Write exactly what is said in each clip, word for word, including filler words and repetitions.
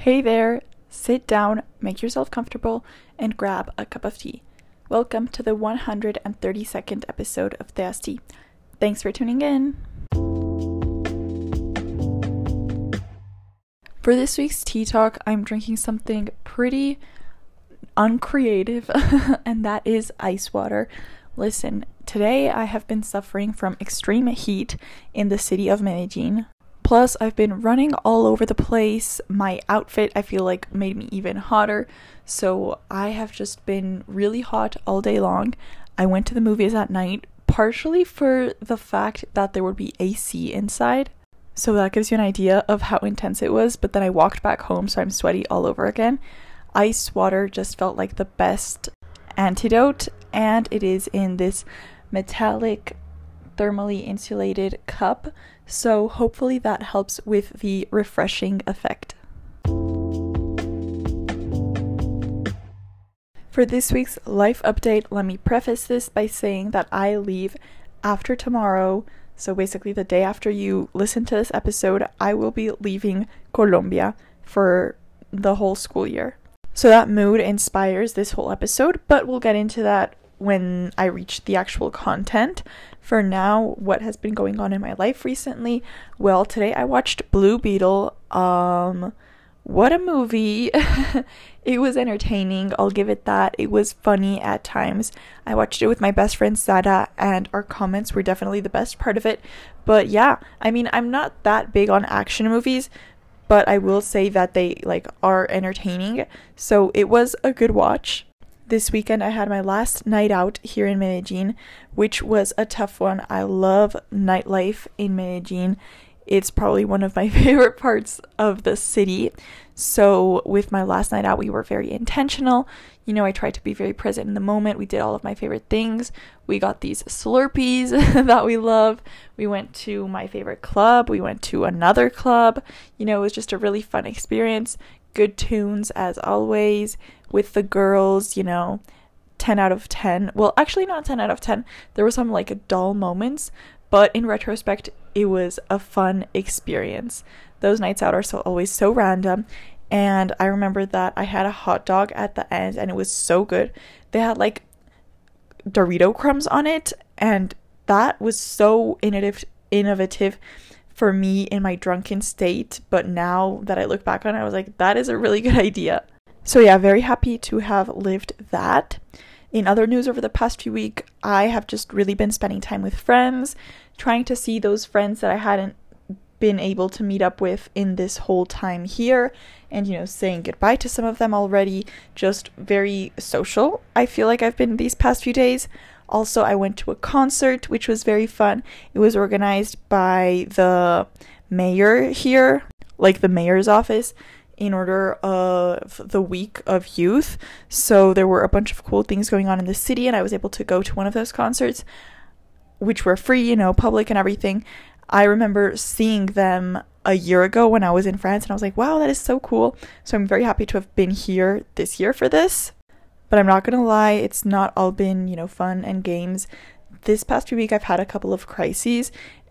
Hey there, sit down, make yourself comfortable, and grab a cup of tea. Welcome to the one hundred thirty-second episode of Thea's Tea. Thanks for tuning in. For this week's tea talk, I'm drinking something pretty uncreative, and that is ice water. Listen, today I have been suffering from extreme heat in the city of Medellin. Plus, I've been running all over the place. My outfit, I feel like, made me even hotter. So I have just been really hot all day long. I went to the movies at night, partially for the fact that there would be A C inside. So that gives you an idea of how intense it was. But then I walked back home, so I'm sweaty all over again. Ice water just felt like the best antidote. And it is in this metallic, thermally insulated cup. So hopefully that helps with the refreshing effect. For this week's life update, let me preface this by saying that I leave after tomorrow. So basically the day after you listen to this episode, I will be leaving Colombia for the whole school year. So that mood inspires this whole episode, but we'll get into that when I reach the actual content. For now, what has been going on in my life recently? Well, today I watched Blue Beetle. Um, what a movie. It was entertaining, I'll give it that. It was funny at times. I watched it with my best friend Sada, and our comments were definitely the best part of it. But yeah, I mean, I'm not that big on action movies, but I will say that they like are entertaining. So it was a good watch. This weekend I had my last night out here in Medellin, which was a tough one. I love nightlife in Medellin. It's probably one of my favorite parts of the city. So with my last night out, we were very intentional. You know, I tried to be very present in the moment. We did all of my favorite things. We got these Slurpees that we love. We went to my favorite club. We went to another club. You know, it was just a really fun experience. Good tunes as always with the girls, you know, ten out of ten. Well, actually not ten out of ten. There were some like dull moments, but in retrospect, it was a fun experience. Those nights out are so always so random. And I remember that I had a hot dog at the end and it was so good. They had like Dorito crumbs on it, and that was so innovative innovative for me in my drunken state. But now that I look back on it, I was like, that is a really good idea. So yeah, very happy to have lived that. In other news over the past few weeks, I have just really been spending time with friends, trying to see those friends that I hadn't been able to meet up with in this whole time here, and you know, saying goodbye to some of them already. Just very social, I feel like I've been these past few days. Also, I went to a concert, which was very fun. It was organized by the mayor here, like the mayor's office, in order of the week of youth. So there were a bunch of cool things going on in the city, and I was able to go to one of those concerts, which were free, you know, public and everything. I remember seeing them a year ago when I was in France, and I was like, wow, that is so cool. So I'm very happy to have been here this year for this. But I'm not gonna lie, it's not all been, you know, fun and games. This past few week I've had a couple of crises,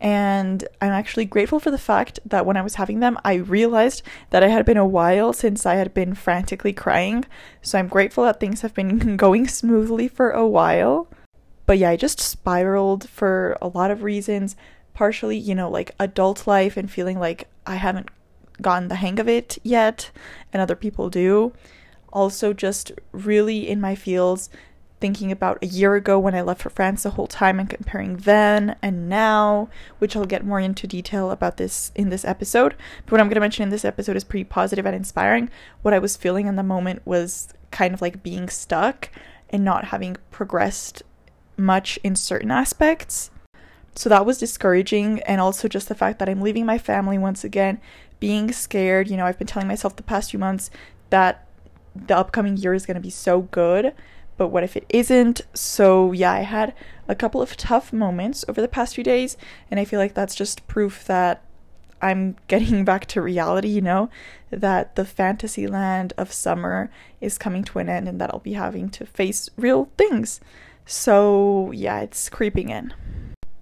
and I'm actually grateful for the fact that when I was having them, I realized that it had been a while since I had been frantically crying. So I'm grateful that things have been going smoothly for a while. But yeah, I just spiraled for a lot of reasons. Partially, you know, like adult life and feeling like I haven't gotten the hang of it yet, and other people do. Also just really in my feels, thinking about a year ago when I left for France the whole time and comparing then and now, which I'll get more into detail about this in this episode. But what I'm going to mention in this episode is pretty positive and inspiring. What I was feeling in the moment was kind of like being stuck and not having progressed much in certain aspects. So that was discouraging, and also just the fact that I'm leaving my family once again, being scared. You know, I've been telling myself the past few months that the upcoming year is going to be so good, but what if it isn't? So yeah, I had a couple of tough moments over the past few days, and I feel like that's just proof that I'm getting back to reality, you know, that the fantasy land of summer is coming to an end and that I'll be having to face real things. So yeah, it's creeping in.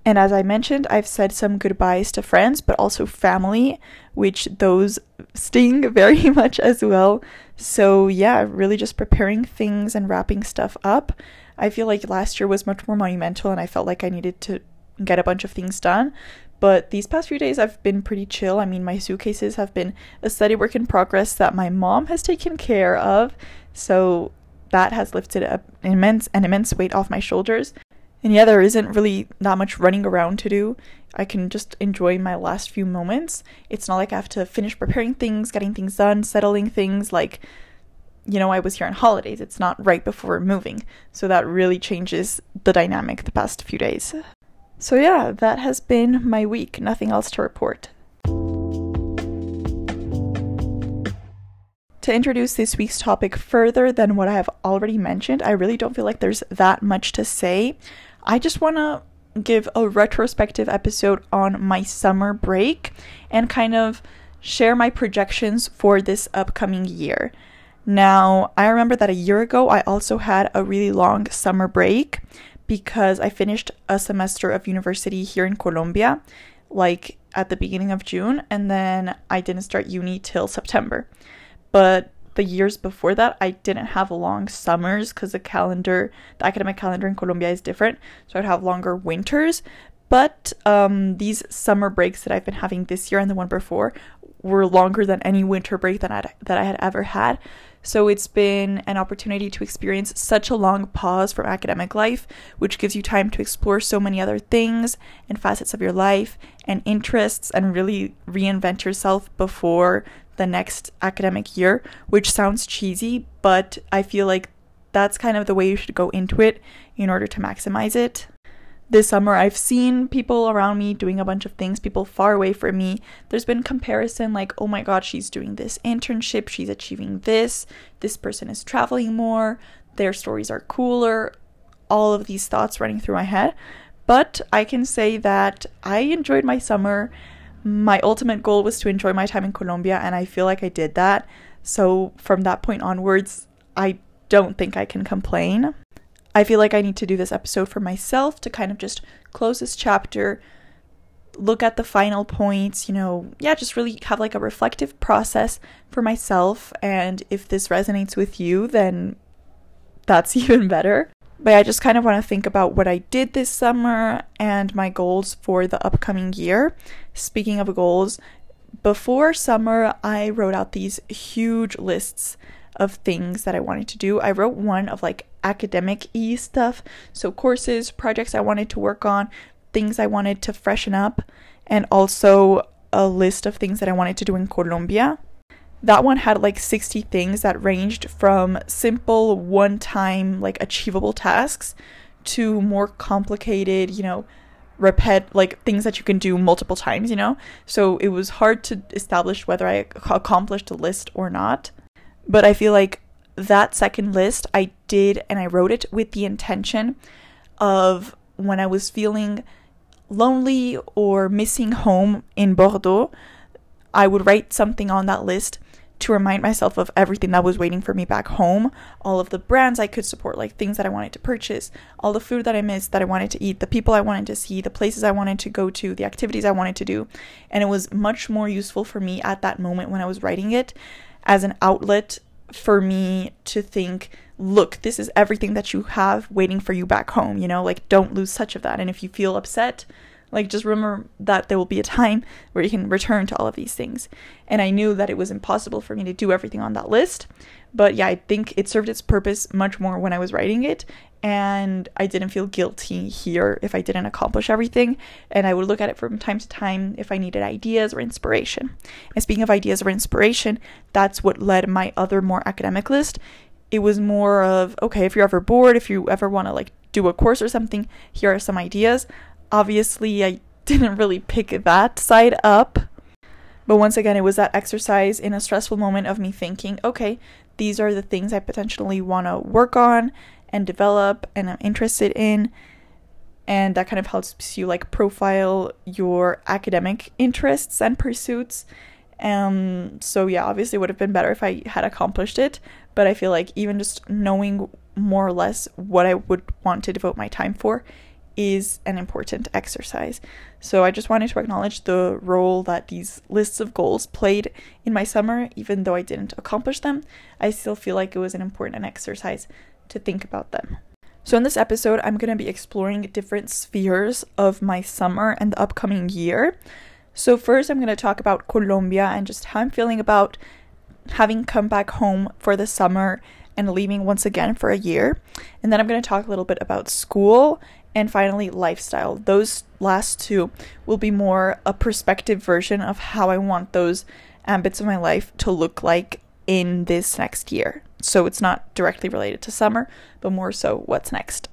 And as I mentioned, I've said some goodbyes to friends, but also family, which those sting very much as well. So yeah, really just preparing things and wrapping stuff up. I feel like last year was much more monumental and I felt like I needed to get a bunch of things done. But these past few days I've been pretty chill. I mean, my suitcases have been a steady work in progress that my mom has taken care of. So that has lifted a, an immense, an immense weight off my shoulders. And yeah, there isn't really that much running around to do. I can just enjoy my last few moments. It's not like I have to finish preparing things, getting things done, settling things like, you know, I was here on holidays. It's not right before moving. So that really changes the dynamic the past few days. So yeah, that has been my week. Nothing else to report. To introduce this week's topic further than what I have already mentioned, I really don't feel like there's that much to say. I just want to give a retrospective episode on my summer break and kind of share my projections for this upcoming year. Now, I remember that a year ago, I also had a really long summer break because I finished a semester of university here in Colombia, like at the beginning of June, and then I didn't start uni till September. But the years before that, I didn't have long summers because the calendar, the academic calendar in Colombia is different. So I'd have longer winters. But um, these summer breaks that I've been having this year and the one before were longer than any winter break that I'd, that I had ever had. So it's been an opportunity to experience such a long pause from academic life, which gives you time to explore so many other things and facets of your life and interests and really reinvent yourself before the next academic year, which sounds cheesy, but I feel like that's kind of the way you should go into it in order to maximize it. This summer, I've seen people around me doing a bunch of things, people far away from me. There's been comparison like, oh my god, she's doing this internship, she's achieving this, this person is traveling more, their stories are cooler, all of these thoughts running through my head. But I can say that I enjoyed my summer. My ultimate goal was to enjoy my time in Colombia, and I feel like I did that. So from that point onwards, I don't think I can complain. I feel like I need to do this episode for myself to kind of just close this chapter, look at the final points, you know, yeah, just really have like a reflective process for myself. And if this resonates with you, then that's even better. But I just kind of want to think about what I did this summer and my goals for the upcoming year. Speaking of goals, before summer, I wrote out these huge lists of things that I wanted to do. I wrote one of like academic-y stuff, so courses, projects I wanted to work on, things I wanted to freshen up, and also a list of things that I wanted to do in Colombia. That one had like sixty things that ranged from simple one-time like achievable tasks to more complicated, you know, repeat like things that you can do multiple times, you know. So it was hard to establish whether I accomplished a list or not. But I feel like that second list I did, and I wrote it with the intention of when I was feeling lonely or missing home in Bordeaux, I would write something on that list to remind myself of everything that was waiting for me back home, all of the brands I could support, like things that I wanted to purchase, all the food that I missed that I wanted to eat, the people I wanted to see, the places I wanted to go to, the activities I wanted to do. And it was much more useful for me at that moment when I was writing it as an outlet for me to think, look, this is everything that you have waiting for you back home, you know, like don't lose touch of that. And if you feel upset, like just remember that there will be a time where you can return to all of these things. And I knew that it was impossible for me to do everything on that list, but yeah, I think it served its purpose much more when I was writing it, and I didn't feel guilty here if I didn't accomplish everything. And I would look at it from time to time if I needed ideas or inspiration. And speaking of ideas or inspiration, that's what led my other more academic list. It was more of, okay, if you're ever bored, if you ever want to like do a course or something, here are some ideas. Obviously, I didn't really pick that side up. But once again, it was that exercise in a stressful moment of me thinking, okay, these are the things I potentially want to work on and develop and I'm interested in. And that kind of helps you like profile your academic interests and pursuits. Um, so yeah, obviously it would have been better if I had accomplished it. But I feel like even just knowing more or less what I would want to devote my time for is an important exercise. So I just wanted to acknowledge the role that these lists of goals played in my summer. Even though I didn't accomplish them, I still feel like it was an important exercise to think about them. So in this episode, I'm going to be exploring different spheres of my summer and the upcoming year. So first, I'm going to talk about Colombia and just how I'm feeling about having come back home for the summer and leaving once again for a year. And then I'm going to talk a little bit about school and finally lifestyle. Those last two will be more a perspective version of how I want those ambits of my life to look like in this next year. So it's not directly related to summer, but more so what's next.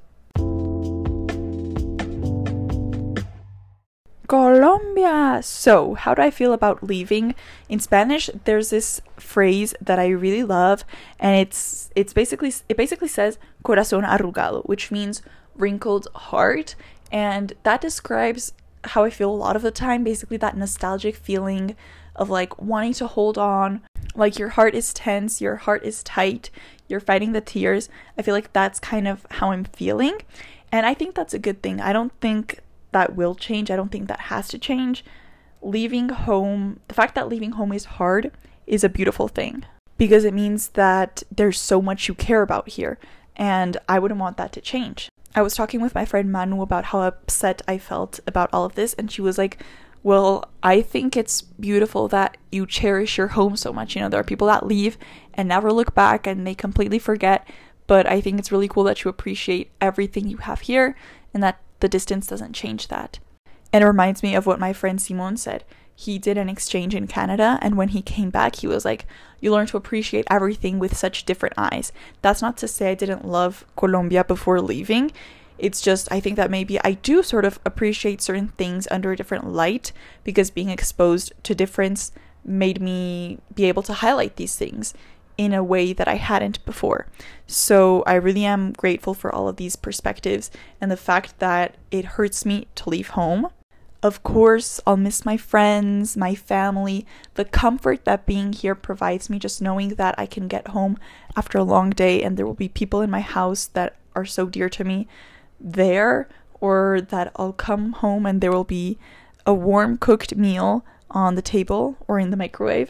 Colombia. So, how do I feel about leaving? In Spanish, there's this phrase that I really love, and it's it's basically it basically says corazón arrugado, which means wrinkled heart, and that describes how I feel a lot of the time. Basically, that nostalgic feeling of like wanting to hold on, like your heart is tense, your heart is tight, you're fighting the tears. I feel like that's kind of how I'm feeling, and I think that's a good thing. I don't think that will change. I don't think that has to change. Leaving home, the fact that leaving home is hard is a beautiful thing because it means that there's so much you care about here, and I wouldn't want that to change. I was talking with my friend Manu about how upset I felt about all of this, and she was like, well, I think it's beautiful that you cherish your home so much. You know, there are people that leave and never look back and they completely forget, but I think it's really cool that you appreciate everything you have here and that the distance doesn't change that. And it reminds me of what my friend Simon said. He did an exchange in Canada, and when he came back, he was like, you learn to appreciate everything with such different eyes. That's not to say I didn't love Colombia before leaving. It's just, I think that maybe I do sort of appreciate certain things under a different light because being exposed to difference made me be able to highlight these things in a way that I hadn't before. So I really am grateful for all of these perspectives and the fact that it hurts me to leave home. Of course, I'll miss my friends, my family, the comfort that being here provides me, just knowing that I can get home after a long day and there will be people in my house that are so dear to me there, or that I'll come home and there will be a warm cooked meal on the table or in the microwave.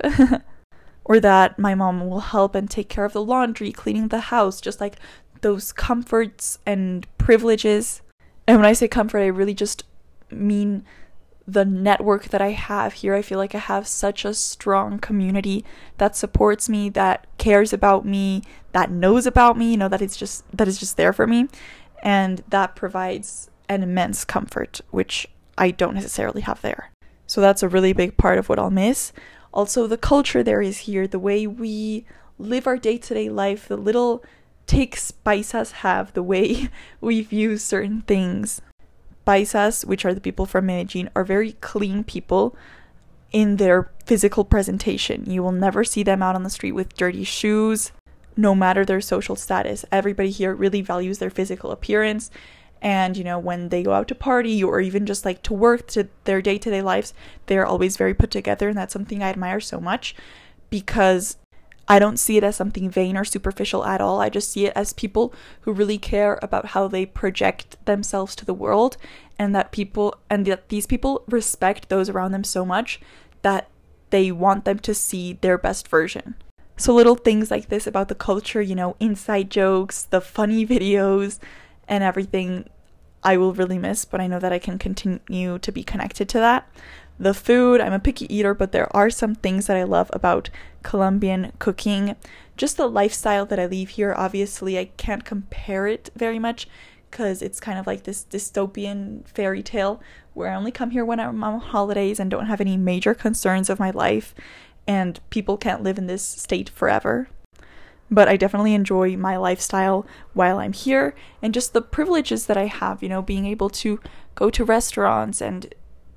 Or that my mom will help and take care of the laundry, cleaning the house, just like those comforts and privileges. And when I say comfort, I really just mean the network that I have here. I feel like I have such a strong community that supports me, that cares about me, that knows about me, you know, that it's just that is just there for me. And that provides an immense comfort, which I don't necessarily have there. So that's a really big part of what I'll miss. Also, the culture there is here, the way we live our day-to-day life, the little takes paisas have, the way we view certain things. Paisas, which are the people from Medellin, are very clean people in their physical presentation. You will never see them out on the street with dirty shoes, no matter their social status. Everybody here really values their physical appearance. And, you know, when they go out to party or even just like to work, to their day-to-day lives, they're always very put together. And that's something I admire so much because I don't see it as something vain or superficial at all. I just see it as people who really care about how they project themselves to the world, and that people and that these people respect those around them so much that they want them to see their best version. So little things like this about the culture, you know, inside jokes, the funny videos, and everything I will really miss, but I know that I can continue to be connected to that. The food, I'm a picky eater, but there are some things that I love about Colombian cooking. Just the lifestyle that I leave here, obviously I can't compare it very much because it's kind of like this dystopian fairy tale where I only come here when I'm on holidays and don't have any major concerns of my life, and people can't live in this state forever. But I definitely enjoy my lifestyle while I'm here, and just the privileges that I have, you know, being able to go to restaurants and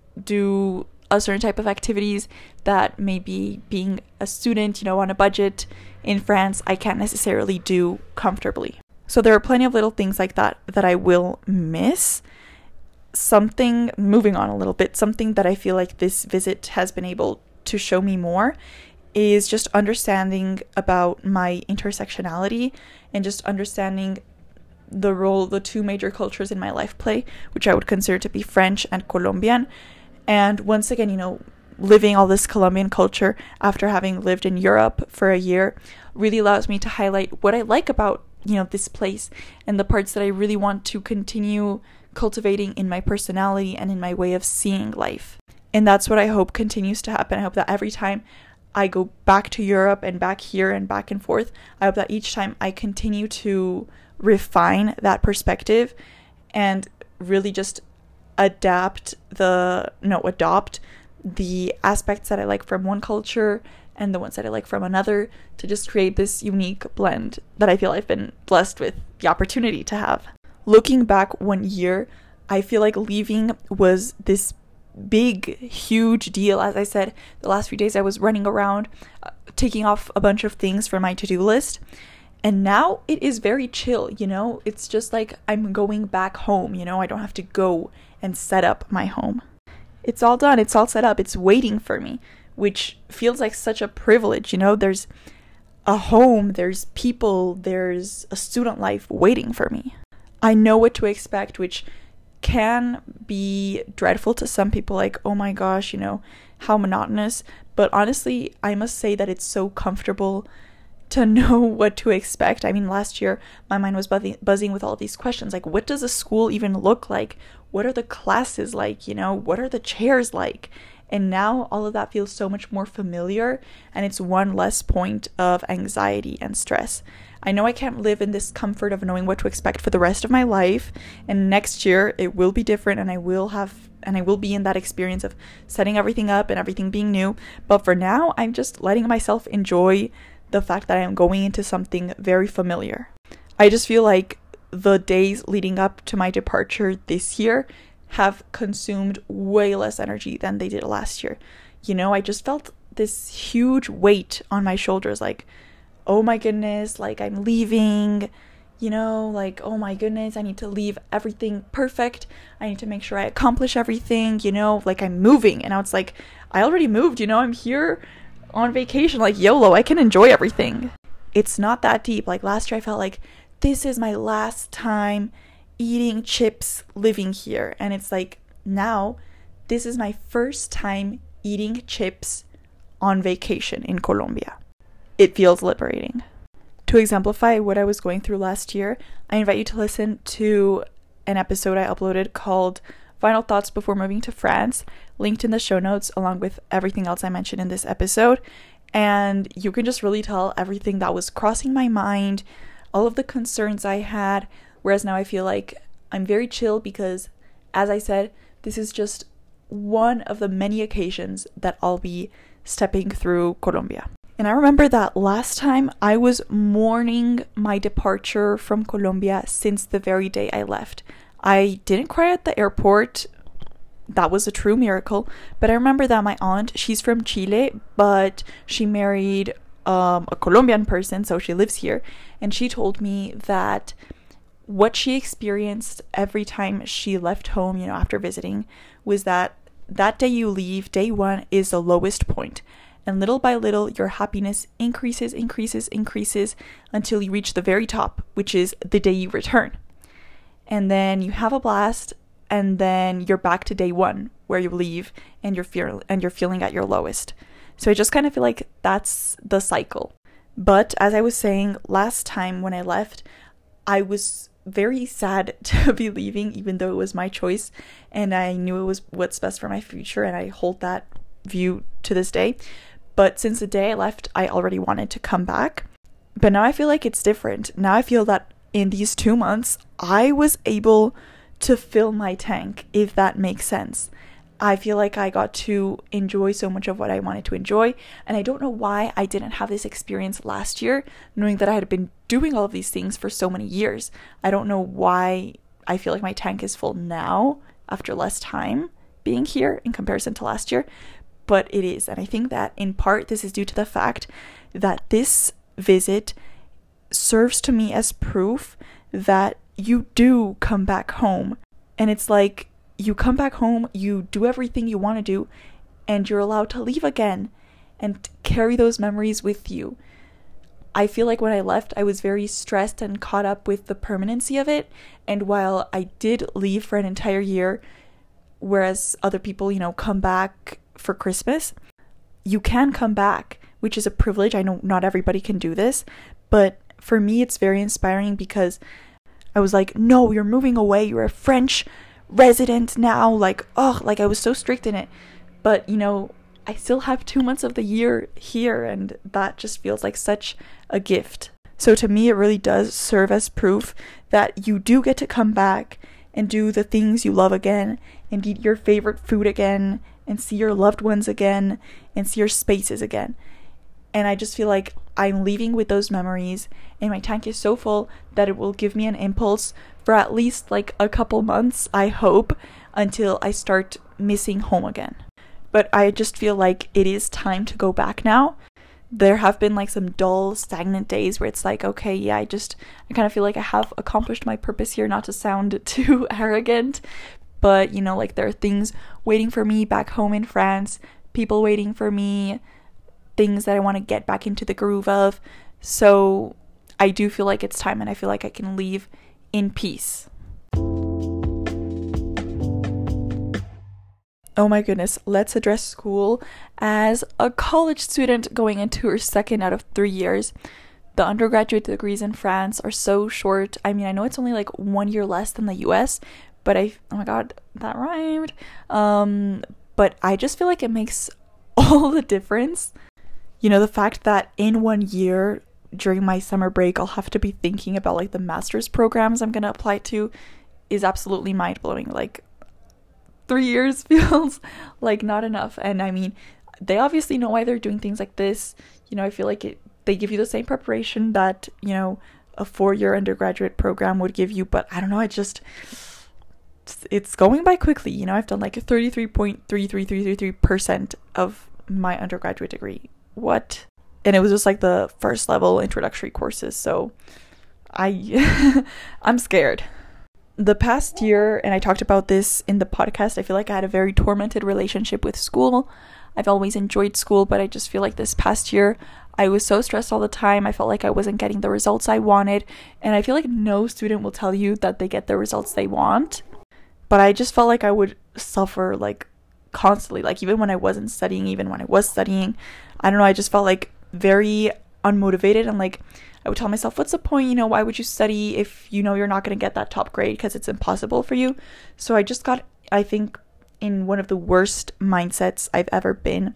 do a certain type of activities that maybe being a student, you know, on a budget in France, I can't necessarily do comfortably. So there are plenty of little things like that that I will miss. Something, moving on a little bit, something that I feel like this visit has been able to show me more is just understanding about my intersectionality and just understanding the role the two major cultures in my life play, which I would consider to be French and Colombian. And once again, you know, living all this Colombian culture after having lived in Europe for a year really allows me to highlight what I like about, you know, this place and the parts that I really want to continue cultivating in my personality and in my way of seeing life. And that's what I hope continues to happen. I hope that every time I go back to Europe and back here and back and forth, I hope that each time I continue to refine that perspective and really just adapt the, no, adopt the aspects that I like from one culture and the ones that I like from another to just create this unique blend that I feel I've been blessed with the opportunity to have. Looking back one year, I feel like leaving was this big, huge deal. As I said, the last few days I was running around, uh, taking off a bunch of things from my to-do list. And now it is very chill, you know? It's just like I'm going back home, you know? I don't have to go and set up my home. It's all done. It's all set up. It's waiting for me, which feels like such a privilege, you know? There's a home, there's people, there's a student life waiting for me. I know what to expect, which can be dreadful to some people, like, oh my gosh, you know, how monotonous. But honestly, I must say that it's so comfortable to know what to expect. I mean, last year, my mind was buzzing, buzzing with all of these questions, like, what does a school even look like? What are the classes like? You know, what are the chairs like? And now all of that feels so much more familiar, and it's one less point of anxiety and stress. I know I can't live in this comfort of knowing what to expect for the rest of my life, and next year it will be different, and I will have and I will be in that experience of setting everything up and everything being new. But for now, I'm just letting myself enjoy the fact that I am going into something very familiar. I just feel like the days leading up to my departure this year have consumed way less energy than they did last year. You know, I just felt this huge weight on my shoulders, like, oh my goodness, like I'm leaving, you know, like, oh my goodness, I need to leave everything perfect. I need to make sure I accomplish everything, you know, like I'm moving. And now it's like, I already moved, you know, I'm here on vacation, like YOLO, I can enjoy everything. It's not that deep. Like last year I felt like this is my last time eating chips living here, and it's like now this is my first time eating chips on vacation in Colombia. It feels liberating. To exemplify what I was going through last year, I invite you to listen to an episode I uploaded called Final Thoughts Before Moving to France, linked in the show notes along with everything else I mentioned in this episode. And you can just really tell everything that was crossing my mind, all of the concerns I had, whereas now I feel like I'm very chill because, as I said, this is just one of the many occasions that I'll be stepping through Colombia. And I remember that last time I was mourning my departure from Colombia since the very day I left. I didn't cry at the airport. That was a true miracle. But I remember that my aunt, she's from Chile, but she married um, a Colombian person, so she lives here. And she told me that what she experienced every time she left home, you know, after visiting, was that that day you leave, day one, is the lowest point. And little by little, your happiness increases, increases, increases until you reach the very top, which is the day you return. And then you have a blast, and then you're back to day one, where you leave, and you're feel and you're feeling at your lowest. So I just kind of feel like that's the cycle. But as I was saying, last time when I left, I was very sad to be leaving, even though it was my choice, and I knew it was what's best for my future, and I hold that view to this day. But since the day I left, I already wanted to come back. But now I feel like it's different. Now I feel that in these two months, I was able to fill my tank, if that makes sense. I feel like I got to enjoy so much of what I wanted to enjoy. And I don't know why I didn't have this experience last year, knowing that I had been doing all of these things for so many years. I don't know why I feel like my tank is full now, after less time being here in comparison to last year. But it is, and I think that in part this is due to the fact that this visit serves to me as proof that you do come back home. And it's like you come back home, you do everything you want to do, and you're allowed to leave again and carry those memories with you. I feel like when I left, I was very stressed and caught up with the permanency of it. And while I did leave for an entire year, whereas other people, you know, come back for Christmas, you can come back, which is a privilege. I know not everybody can do this, but for me, it's very inspiring because I was like, no, you're moving away. You're a French resident now. Like, oh, like I was so strict in it. But, you know, I still have two months of the year here, and that just feels like such a gift. So to me, it really does serve as proof that you do get to come back and do the things you love again, and eat your favorite food again, and see your loved ones again, and see your spaces again. And I just feel like I'm leaving with those memories, and my tank is so full that it will give me an impulse for at least like a couple months, I hope, until I start missing home again. But I just feel like it is time to go back now. There have been like some dull, stagnant days where it's like, okay, yeah, I just, I kind of feel like I have accomplished my purpose here, not to sound too arrogant, but you know, like there are things waiting for me back home in France, people waiting for me, things that I want to get back into the groove of. So I do feel like it's time, and I feel like I can leave in peace. Oh my goodness, let's address school. As a college student going into her second out of three years, the undergraduate degrees in France are so short. I mean, I know it's only like one year less than the U S, but I, oh my god, that rhymed. Um, but I just feel like it makes all the difference. You know, the fact that in one year during my summer break, I'll have to be thinking about like the master's programs I'm going to apply to is absolutely mind-blowing. Like, three years feels like not enough. And I mean, they obviously know why they're doing things like this. You know, I feel like it, they give you the same preparation that, you know, a four-year undergraduate program would give you. But I don't know, I just, it's going by quickly. You know, I've done like thirty-three point three three three three three percent of my undergraduate degree. What? And it was just like the first level introductory courses. So I, I'm scared. The past year, and I talked about this in the podcast, I feel like I had a very tormented relationship with school. I've always enjoyed school, but I just feel like this past year, I was so stressed all the time. I felt like I wasn't getting the results I wanted. And I feel like no student will tell you that they get the results they want. But I just felt like I would suffer like constantly, like even when I wasn't studying, even when I was studying. I don't know, I just felt like very unmotivated, and like I would tell myself, what's the point? You know, why would you study if you know you're not going to get that top grade because it's impossible for you? So I just got, I think, in one of the worst mindsets I've ever been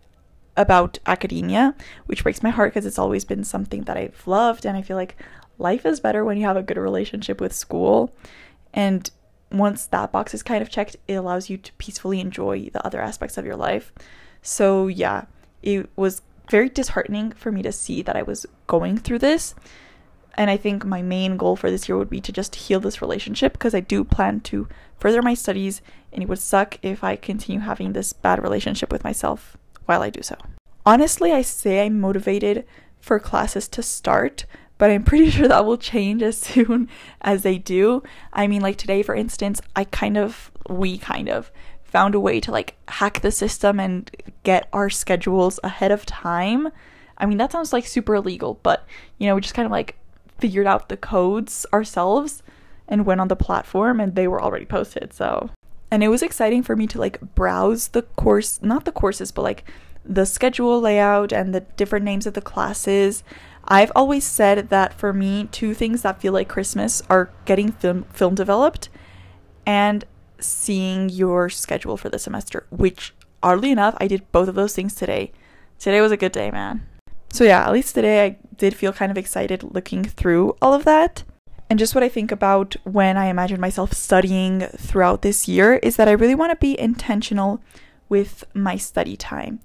about academia, which breaks my heart because it's always been something that I've loved. And I feel like life is better when you have a good relationship with school. And once that box is kind of checked, it allows you to peacefully enjoy the other aspects of your life. So yeah, it was very disheartening for me to see that I was going through this. And I think my main goal for this year would be to just heal this relationship, because I do plan to further my studies, and it would suck if I continue having this bad relationship with myself while I do so. Honestly, I say I'm motivated for classes to start, but I'm pretty sure that will change as soon as they do. I mean, like today, for instance, I kind of, we kind of found a way to like hack the system and get our schedules ahead of time. I mean, that sounds like super illegal, but you know, we just kind of like figured out the codes ourselves and went on the platform, and they were already posted. So, and it was exciting for me to like browse the course, not the courses, but like the schedule layout and the different names of the classes. I've always said that for me, two things that feel like Christmas are getting film film developed and seeing your schedule for the semester, which oddly enough, I did both of those things today. Today was a good day, man. So yeah, at least today I did feel kind of excited looking through all of that. And just what I think about when I imagine myself studying throughout this year is that I really want to be intentional with my study time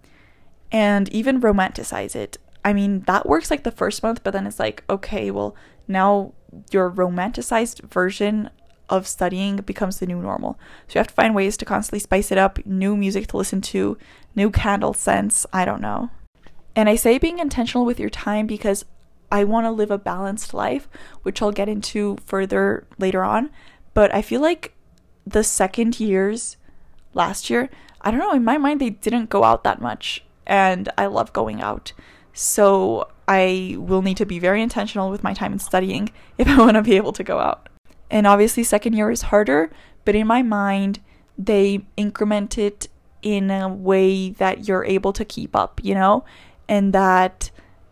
and even romanticize it. I mean, that works like the first month, but then it's like, okay, well, now your romanticized version of studying becomes the new normal. So you have to find ways to constantly spice it up, new music to listen to, new candle scents, I don't know. And I say being intentional with your time because I want to live a balanced life, which I'll get into further later on. But I feel like the second years last year, I don't know, in my mind, they didn't go out that much. And I love going out. So I will need to be very intentional with my time in studying if I want to be able to go out. And obviously second year is harder, but in my mind, they increment it in a way that you're able to keep up, you know, and that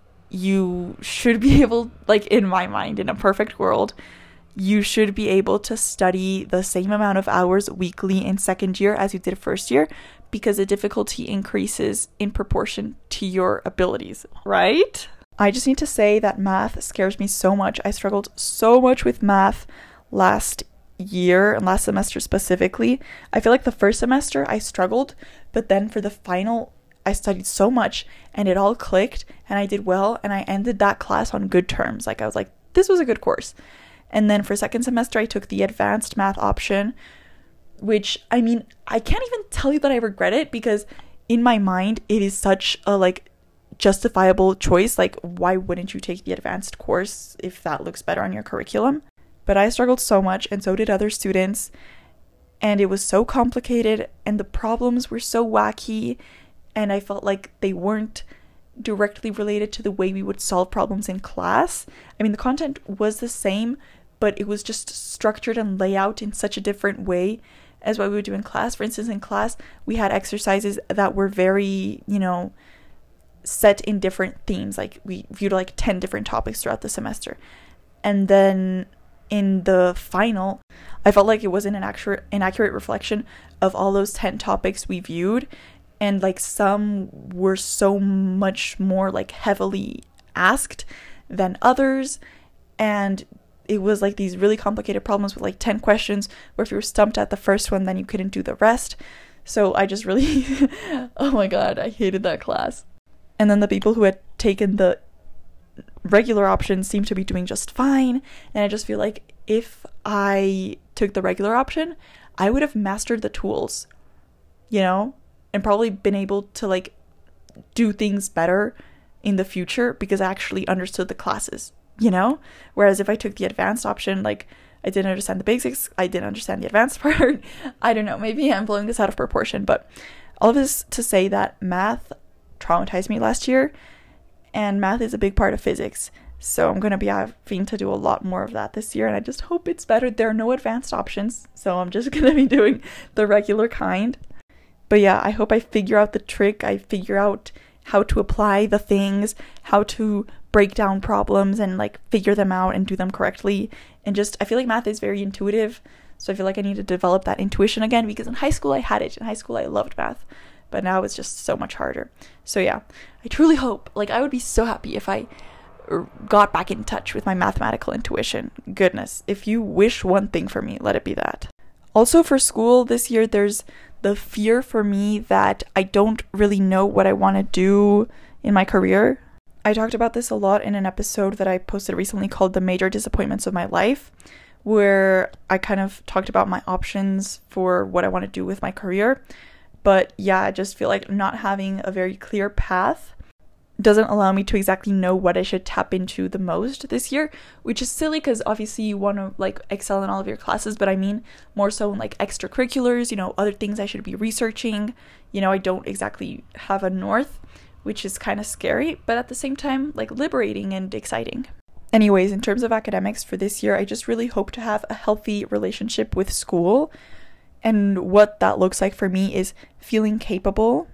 you should be able, like in my mind, in a perfect world, you should be able to study the same amount of hours weekly in second year as you did first year, because the difficulty increases in proportion to your abilities, right? I just need to say that math scares me so much. I struggled so much with math last year and last semester specifically. I feel like the first semester I struggled, but then for the final I studied so much and it all clicked and I did well and I ended that class on good terms. Like I was like, this was a good course. And then for second semester I took the advanced math option, which, I mean, I can't even tell you that I regret it, because in my mind it is such a like justifiable choice. Like, why wouldn't you take the advanced course if that looks better on your curriculum? But I struggled so much, and so did other students, and it was so complicated, and the problems were so wacky, and I felt like they weren't directly related to the way we would solve problems in class. I mean, the content was the same, but it was just structured and laid out in such a different way as what we would do in class. For instance, in class, we had exercises that were very, you know, set in different themes. Like, we viewed like ten different topics throughout the semester. And then in the final, I felt like it wasn't an accurate, an accurate reflection of all those ten topics we viewed. And like some were so much more like heavily asked than others. And it was like these really complicated problems with like ten questions where if you were stumped at the first one, then you couldn't do the rest. So I just really, oh my God, I hated that class. And then the people who had taken the regular option seemed to be doing just fine. And I just feel like if I took the regular option, I would have mastered the tools, you know, and probably been able to like do things better in the future because I actually understood the classes, you know? Whereas if I took the advanced option, like I didn't understand the basics, I didn't understand the advanced part. I don't know, maybe I'm blowing this out of proportion, but all of this to say that math traumatized me last year, and math is a big part of physics. So I'm going to be having to do a lot more of that this year, and I just hope it's better. There are no advanced options, so I'm just going to be doing the regular kind. But yeah, I hope I figure out the trick. I figure out how to apply the things, how to break down problems and like figure them out and do them correctly. And just, I feel like math is very intuitive, so I feel like I need to develop that intuition again, because in high school I had it. In high school I loved math, but now it's just so much harder. So yeah, I truly hope, like I would be so happy if I got back in touch with my mathematical intuition. Goodness, if you wish one thing for me, let it be that. Also for school this year, there's the fear for me that I don't really know what I want to do in my career. I talked about this a lot in an episode that I posted recently called The Major Disappointments of My Life, where I kind of talked about my options for what I want to do with my career. But yeah, I just feel like not having a very clear path doesn't allow me to exactly know what I should tap into the most this year, which is silly because obviously you want to like excel in all of your classes, but I mean more so in like extracurriculars, you know, other things I should be researching. You know, I don't exactly have a north, which is kind of scary, but at the same time like liberating and exciting. Anyways, in terms of academics for this year, I just really hope to have a healthy relationship with school. And what that looks like for me is feeling capable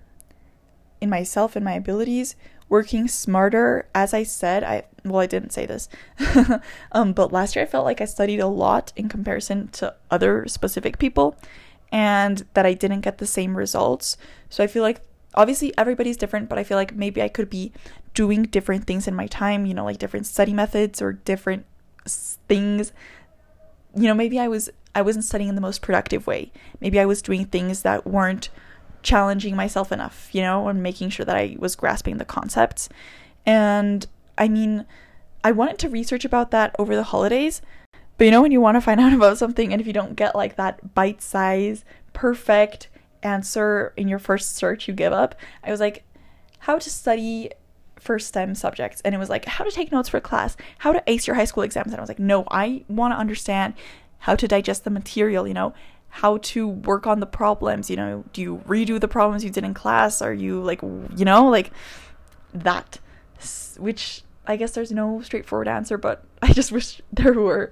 in myself and my abilities, working smarter. As I said, I well, I didn't say this, um, but last year I felt like I studied a lot in comparison to other specific people, and that I didn't get the same results. So I feel like obviously everybody's different, but I feel like maybe I could be doing different things in my time, you know, like different study methods or different things. You know, maybe I was I wasn't studying in the most productive way. Maybe I was doing things that weren't challenging myself enough, you know, and making sure that I was grasping the concepts. And I mean, I wanted to research about that over the holidays, but you know, when you want to find out about something and if you don't get like that bite-size perfect answer in your first search, you give up. I was like, how to study for STEM subjects, and it was like how to take notes for class, how to ace your high school exams, and I was like, no, I want to understand how to digest the material, you know, how to work on the problems, you know, do you redo the problems you did in class? Are you like, you know, like that, which I guess there's no straightforward answer, but I just wish there were.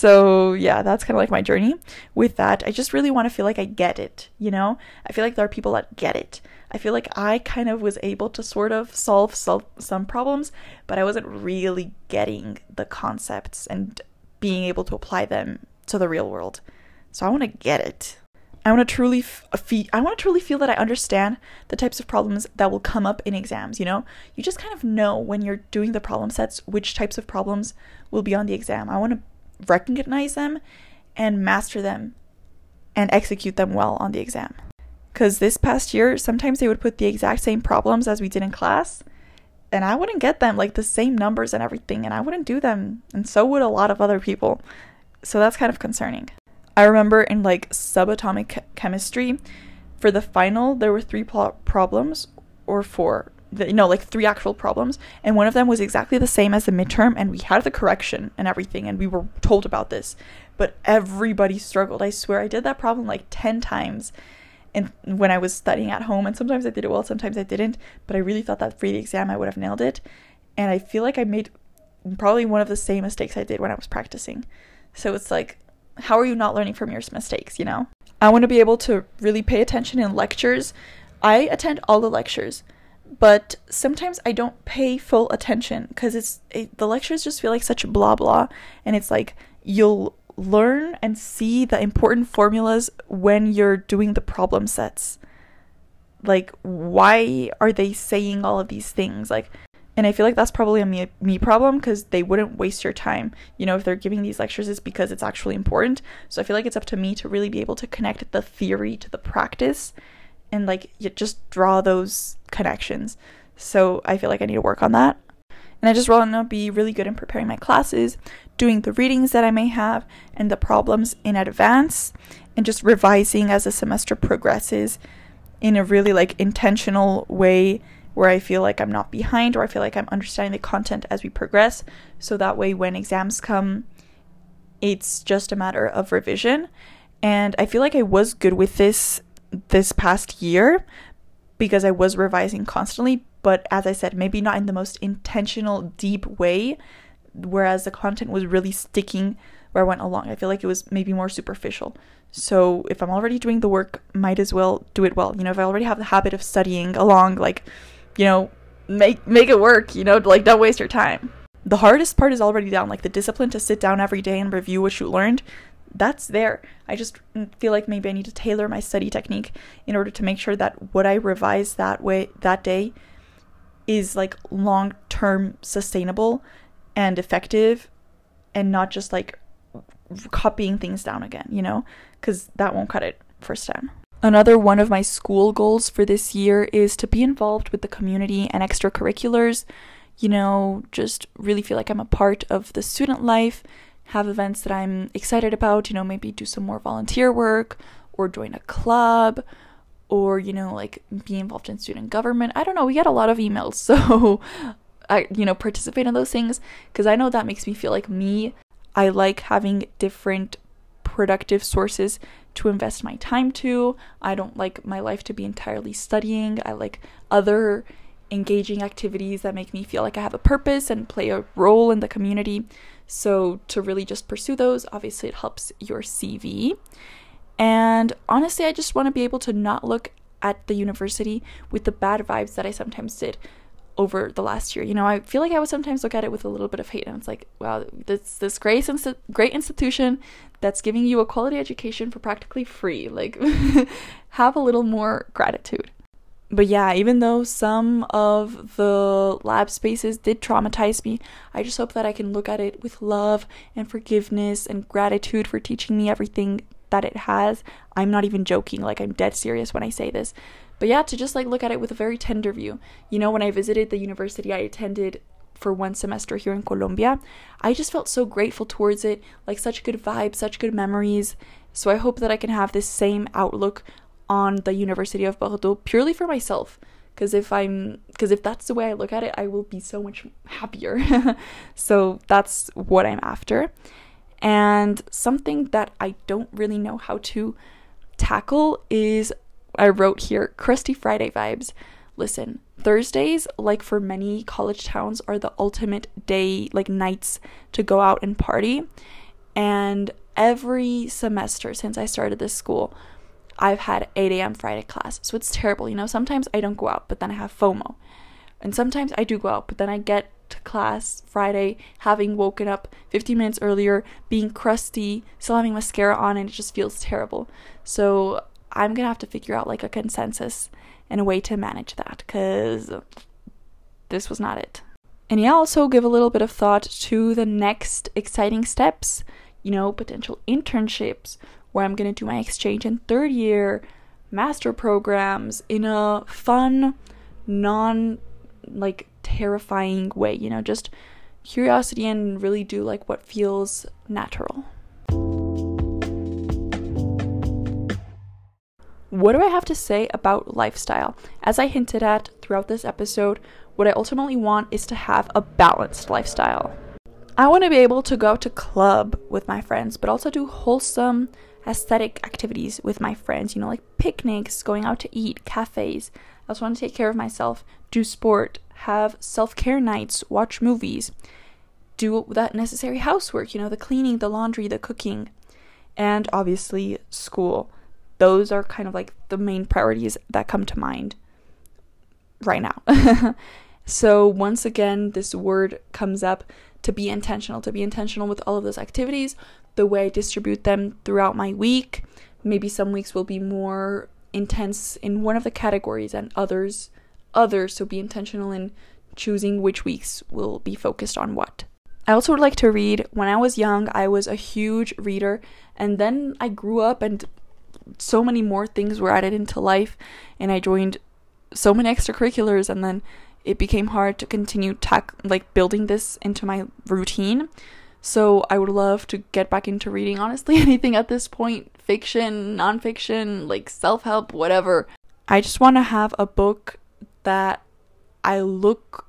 So yeah, that's kind of like my journey with that. I just really want to feel like I get it, you know? I feel like there are people that get it. I feel like I kind of was able to sort of solve sol- some problems, but I wasn't really getting the concepts and being able to apply them to the real world. So I want to get it. I want to truly f- fe- I want to truly feel that I understand the types of problems that will come up in exams, you know? You just kind of know when you're doing the problem sets which types of problems will be on the exam. I want to recognize them and master them and execute them well on the exam. Because this past year, sometimes they would put the exact same problems as we did in class, and I wouldn't get them, like the same numbers and everything, and I wouldn't do them, and so would a lot of other people. So that's kind of concerning. I remember in like subatomic ch- chemistry, for the final, there were three pl- problems, or four, the, no, like three actual problems, and one of them was exactly the same as the midterm, and we had the correction and everything, and we were told about this, but everybody struggled. I swear, I did that problem like ten times, and when I was studying at home, and sometimes I did it well, sometimes I didn't, but I really thought that for the exam I would have nailed it, and I feel like I made probably one of the same mistakes I did when I was practicing. So it's like, how are you not learning from your mistakes, you know? I want to be able to really pay attention in lectures. I attend all the lectures, but sometimes I don't pay full attention because it's it, the lectures just feel like such blah blah, and it's like you'll learn and see the important formulas when you're doing the problem sets. Like, why are they saying all of these things? Like, and I feel like that's probably a me, me problem, because they wouldn't waste your time. You know, if they're giving these lectures, it's because it's actually important. So I feel like it's up to me to really be able to connect the theory to the practice and like you just draw those connections. So I feel like I need to work on that. And I just want to be really good in preparing my classes, doing the readings that I may have and the problems in advance, and just revising as the semester progresses in a really like intentional way, where I feel like I'm not behind, or I feel like I'm understanding the content as we progress. So that way when exams come, it's just a matter of revision. And I feel like I was good with this this past year because I was revising constantly. But as I said, maybe not in the most intentional, deep way, whereas the content was really sticking where I went along. I feel like it was maybe more superficial. So if I'm already doing the work, might as well do it well. You know, if I already have the habit of studying along, like, you know, make make it work, you know, like don't waste your time. The hardest part is already down, like the discipline to sit down every day and review what you learned. That's there. I just feel like maybe I need to tailor my study technique in order to make sure that what I revise that way that day is like long-term sustainable and effective, and not just like copying things down again, you know, because that won't cut it first time. Another one of my school goals for this year is to be involved with the community and extracurriculars, you know, just really feel like I'm a part of the student life, have events that I'm excited about, you know, maybe do some more volunteer work or join a club, or, you know, like be involved in student government. I don't know, we get a lot of emails, so I, you know, participate in those things, because I know that makes me feel like me. I like having different productive sources to invest my time to. I don't like my life to be entirely studying. I like other engaging activities that make me feel like I have a purpose and play a role in the community. So to really just pursue those, obviously it helps your C V. And honestly, I just want to be able to not look at the university with the bad vibes that I sometimes did over the last year. You know, I feel like I would sometimes look at it with a little bit of hate, and it's like, wow, this this great insti- great institution that's giving you a quality education for practically free. Like, have a little more gratitude. But yeah, even though some of the lab spaces did traumatize me, I just hope that I can look at it with love and forgiveness and gratitude for teaching me everything that it has. I'm not even joking, like I'm dead serious when I say this. But yeah, to just like look at it with a very tender view. You know, when I visited the university I attended for one semester here in Colombia, I just felt so grateful towards it, like such good vibes, such good memories. So I hope that I can have this same outlook on the University of Bordeaux purely for myself, because if I'm because if that's the way I look at it, I will be so much happier. So that's what I'm after. And something that I don't really know how to tackle is, I wrote here, crusty Friday vibes. listen, Thursdays, like for many college towns, are the ultimate day, like nights to go out and party. And every semester since I started this school, I've had eight a.m. Friday class. So it's terrible, you know. Sometimes I don't go out, but then I have FOMO. And sometimes I do go out, but then I get to class Friday having woken up fifteen minutes earlier, being crusty, still having mascara on, and it just feels terrible. So I'm gonna have to figure out like a consensus and a way to manage that, because this was not it. And yeah, also give a little bit of thought to the next exciting steps, you know, potential internships, where I'm gonna do my exchange in third year, master programs in a fun, non like terrifying way, you know, just curiosity and really do like what feels natural. What do I have to say about lifestyle? As I hinted at throughout this episode, what I ultimately want is to have a balanced lifestyle. I want to be able to go to club with my friends, but also do wholesome aesthetic activities with my friends, you know, like picnics, going out to eat, cafes. I also want to take care of myself, do sport, have self-care nights, watch movies, do that necessary housework, you know, the cleaning, the laundry, the cooking, and obviously school. Those are kind of like the main priorities that come to mind right now. So once again, this word comes up, to be intentional, to be intentional with all of those activities, the way I distribute them throughout my week. Maybe some weeks will be more intense in one of the categories and others others, so be intentional in choosing which weeks will be focused on what. I also would like to read. When I was young, I was a huge reader, and then I grew up and so many more things were added into life, and I joined so many extracurriculars, and then it became hard to continue tack like building this into my routine. So I would love to get back into reading, honestly, anything at this point, fiction, nonfiction, like self-help, whatever. I just want to have a book that I look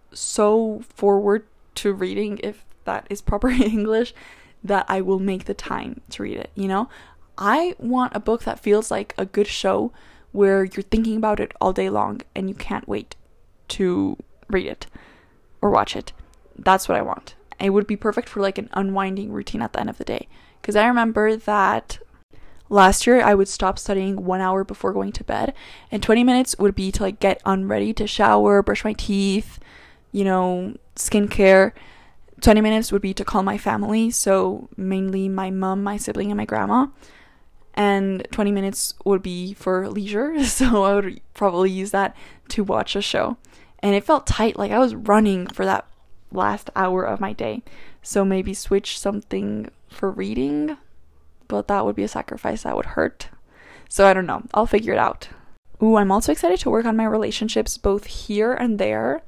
so forward to reading, if that is proper English, that I will make the time to read it, you know? I want a book that feels like a good show where you're thinking about it all day long and you can't wait to read it or watch it. That's what I want. It would be perfect for like an unwinding routine at the end of the day. Because I remember that last year I would stop studying one hour before going to bed, and twenty minutes would be to like get unready, to shower, brush my teeth, you know, skincare. twenty minutes would be to call my family, so mainly my mom, my sibling, and my grandma. And twenty minutes would be for leisure, so I would probably use that to watch a show. And it felt tight, like I was running for that last hour of my day. So maybe switch something for reading, but that would be a sacrifice that would hurt. So I don't know, I'll figure it out. Ooh, I'm also excited to work on my relationships both here and there,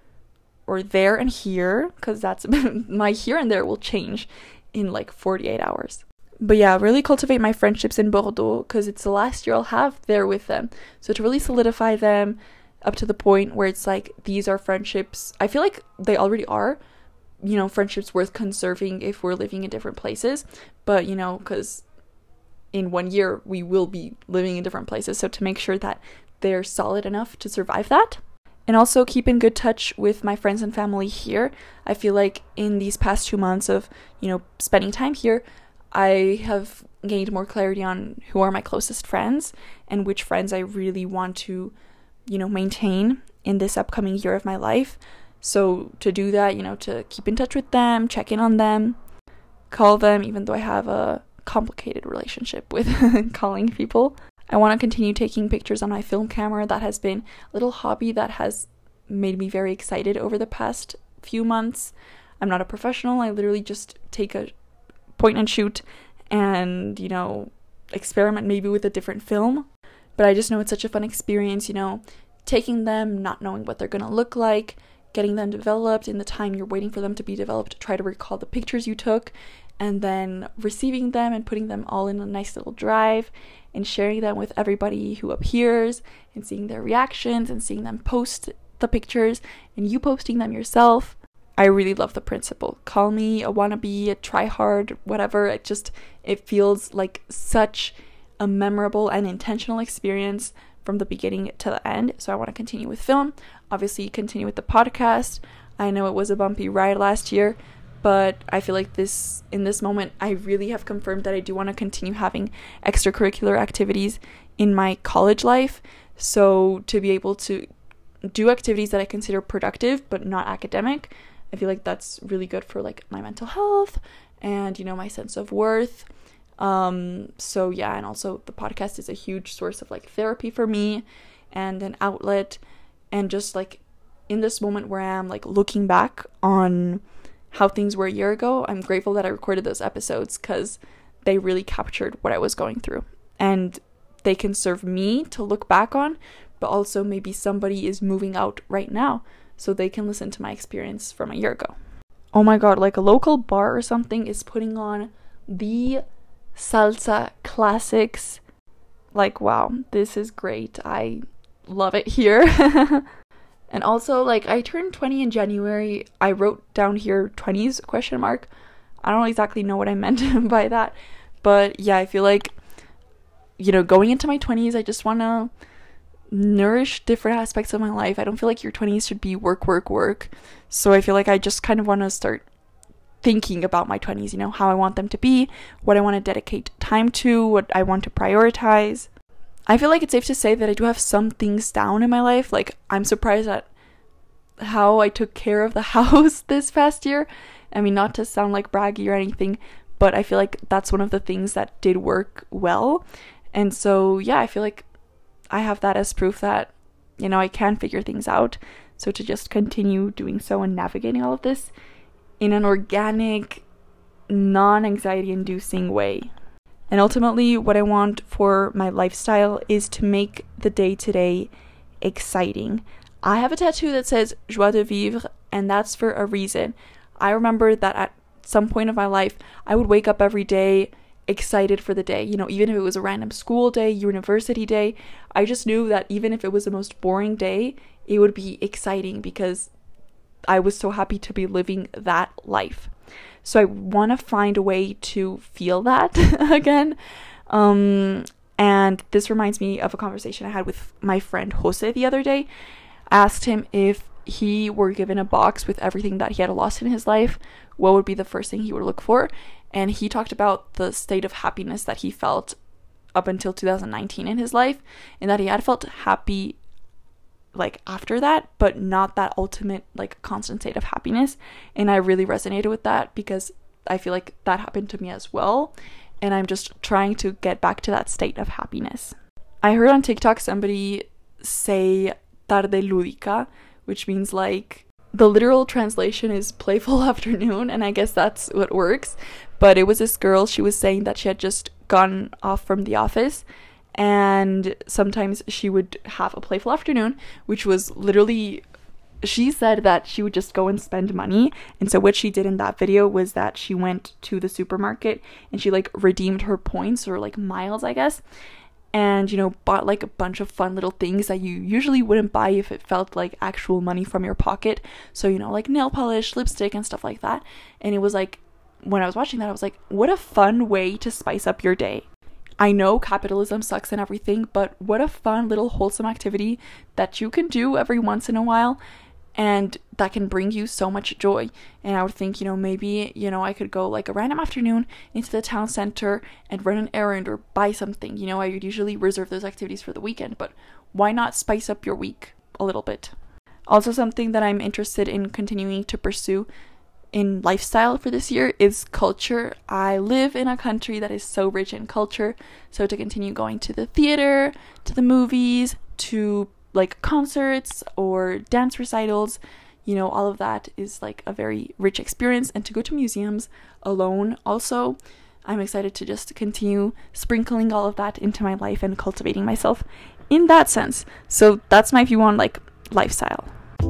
or there and here, because that's my here and there will change in like forty-eight hours. But yeah, really cultivate my friendships in Bordeaux, because it's the last year I'll have there with them. So to really solidify them up to the point where it's like, these are friendships. I feel like they already are, you know, friendships worth conserving if we're living in different places. But, you know, because in one year we will be living in different places. So to make sure that they're solid enough to survive that. And also keep in good touch with my friends and family here. I feel like in these past two months of, you know, spending time here, I have gained more clarity on who are my closest friends and which friends I really want to, you know, maintain in this upcoming year of my life. So to do that, you know, to keep in touch with them, check in on them, call them, even though I have a complicated relationship with calling people. I want to continue taking pictures on my film camera. That has been a little hobby that has made me very excited over the past few months. I'm not a professional. I literally just take a point and shoot and, you know, experiment maybe with a different film. But I just know it's such a fun experience, you know, taking them, not knowing what they're going to look like, getting them developed in the time you're waiting for them to be developed, try to recall the pictures you took, and then receiving them and putting them all in a nice little drive and sharing them with everybody who appears and seeing their reactions and seeing them post the pictures and you posting them yourself. I really love the principle. Call me a wannabe, a try-hard, whatever. It just, it feels like such a memorable and intentional experience from the beginning to the end. So I want to continue with film, obviously continue with the podcast. I know it was a bumpy ride last year, but I feel like this in this moment I really have confirmed that I do want to continue having extracurricular activities in my college life. So to be able to do activities that I consider productive but not academic, I feel like that's really good for like my mental health and, you know, my sense of worth. Um so yeah, and also the podcast is a huge source of like therapy for me and an outlet. And just like in this moment where I am like looking back on how things were a year ago, I'm grateful that I recorded those episodes because they really captured what I was going through, and they can serve me to look back on, but also maybe somebody is moving out right now so they can listen to my experience from a year ago. Oh my god, like a local bar or something is putting on the salsa classics. Like, wow, this is great. I love it here. And also, like, I turned twenty in January. I wrote down here twenties question mark. I don't exactly know what I meant by that, but yeah, I feel like, you know, going into my twenties, I just want to nourish different aspects of my life. I don't feel like your twenties should be work, work, work. So I feel like I just kind of want to start thinking about my twenties, you know, how I want them to be, what I want to dedicate time to, what I want to prioritize. I feel like it's safe to say that I do have some things down in my life. Like, I'm surprised at how I took care of the house this past year. I mean, not to sound like braggy or anything, but I feel like that's one of the things that did work well. And so, yeah, I feel like I have that as proof that, you know, I can figure things out. So to just continue doing so and navigating all of this in an organic, non-anxiety inducing way. And ultimately, what I want for my lifestyle is to make the day-to-day exciting. I have a tattoo that says joie de vivre, and that's for a reason. I remember that at some point of my life, I would wake up every day excited for the day. You know, even if it was a random school day, university day, I just knew that even if it was the most boring day, it would be exciting because I was so happy to be living that life. So I want to find a way to feel that again. Um, and this reminds me of a conversation I had with my friend Jose the other day. I asked him if he were given a box with everything that he had lost in his life, what would be the first thing he would look for? And he talked about the state of happiness that he felt up until two thousand nineteen in his life, and that he had felt happy like after that, but not that ultimate like constant state of happiness. And I really resonated with that because I feel like that happened to me as well, and I'm just trying to get back to that state of happiness. I heard on TikTok somebody say tarde lúdica, which means like, the literal translation is playful afternoon, and I guess that's what works. But it was this girl, she was saying that she had just gone off from the office, and sometimes she would have a playful afternoon, which was literally, she said that she would just go and spend money. And so what she did in that video was that she went to the supermarket and she like redeemed her points, or like miles, I guess, and, you know, bought like a bunch of fun little things that you usually wouldn't buy if it felt like actual money from your pocket. So, you know, like nail polish, lipstick, and stuff like that. And it was like, when I was watching that, I was like, what a fun way to spice up your day. I know capitalism sucks and everything, but what a fun little wholesome activity that you can do every once in a while, and that can bring you so much joy. And I would think, you know, maybe, you know, I could go like a random afternoon into the town center and run an errand or buy something. You know, I would usually reserve those activities for the weekend, but why not spice up your week a little bit? Also, something that I'm interested in continuing to pursue in lifestyle for this year is culture. I live in a country that is so rich in culture, so to continue going to the theater, to the movies, to like concerts or dance recitals, you know, all of that is like a very rich experience. And to go to museums alone also, I'm excited to just continue sprinkling all of that into my life and cultivating myself in that sense. So that's my view on like lifestyle.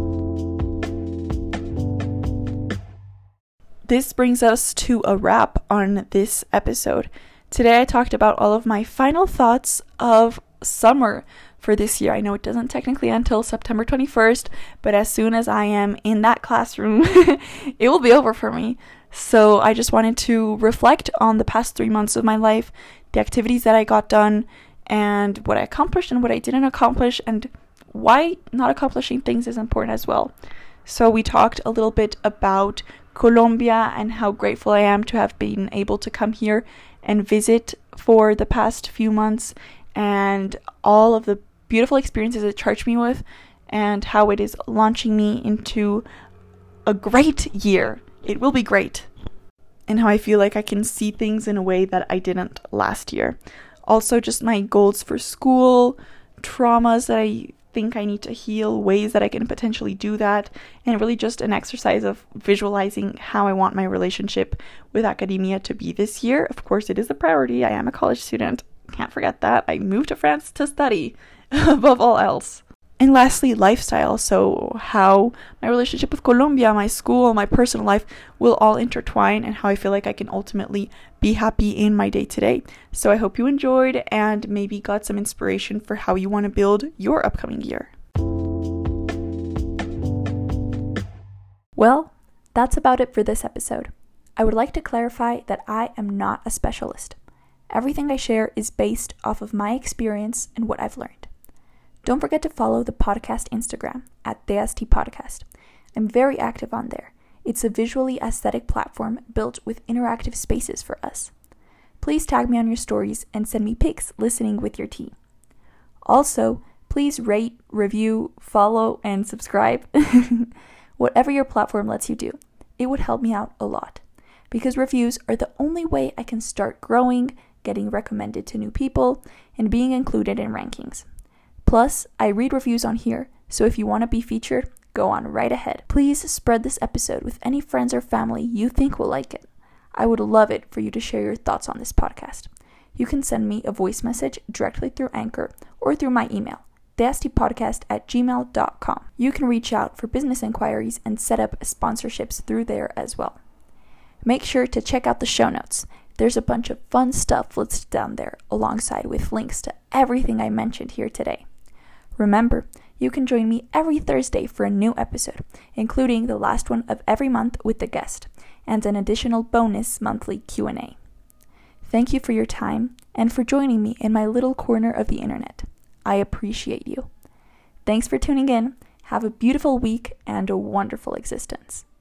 This brings us to a wrap on this episode. Today I talked about all of my final thoughts of summer for this year. I know it doesn't technically end until September twenty-first, but as soon as I am in that classroom, it will be over for me. So I just wanted to reflect on the past three months of my life, the activities that I got done, and what I accomplished and what I didn't accomplish, and why not accomplishing things is important as well. So we talked a little bit about Colombia and how grateful I am to have been able to come here and visit for the past few months, and all of the beautiful experiences it charged me with, and how it is launching me into a great year. It will be great. And how I feel like I can see things in a way that I didn't last year. Also, just my goals for school, traumas that I think I need to heal, ways that I can potentially do that, and really just an exercise of visualizing how I want my relationship with academia to be this year. Of course, it is a priority. I am a college student. Can't forget that. I moved to France to study above all else. And lastly, lifestyle. So how my relationship with Colombia, my school, my personal life will all intertwine, and how I feel like I can ultimately be happy in my day-to-day. So I hope you enjoyed and maybe got some inspiration for how you want to build your upcoming year. Well, that's about it for this episode. I would like to clarify that I am not a specialist. Everything I share is based off of my experience and what I've learned. Don't forget to follow the podcast Instagram at D S T Podcast. I'm very active on there. It's a visually aesthetic platform built with interactive spaces for us. Please tag me on your stories and send me pics listening with your tea. Also, please rate, review, follow, and subscribe. Whatever your platform lets you do. It would help me out a lot, because reviews are the only way I can start growing, getting recommended to new people, and being included in rankings. Plus, I read reviews on here, so if you want to be featured, go on right ahead. Please spread this episode with any friends or family you think will like it. I would love it for you to share your thoughts on this podcast. You can send me a voice message directly through Anchor or through my email, dstpodcast at gmail dot com. You can reach out for business inquiries and set up sponsorships through there as well. Make sure to check out the show notes. There's a bunch of fun stuff listed down there, alongside with links to everything I mentioned here today. Remember, you can join me every Thursday for a new episode, including the last one of every month with the guest, and an additional bonus monthly Q and A. Thank you for your time and for joining me in my little corner of the internet. I appreciate you. Thanks for tuning in. Have a beautiful week and a wonderful existence.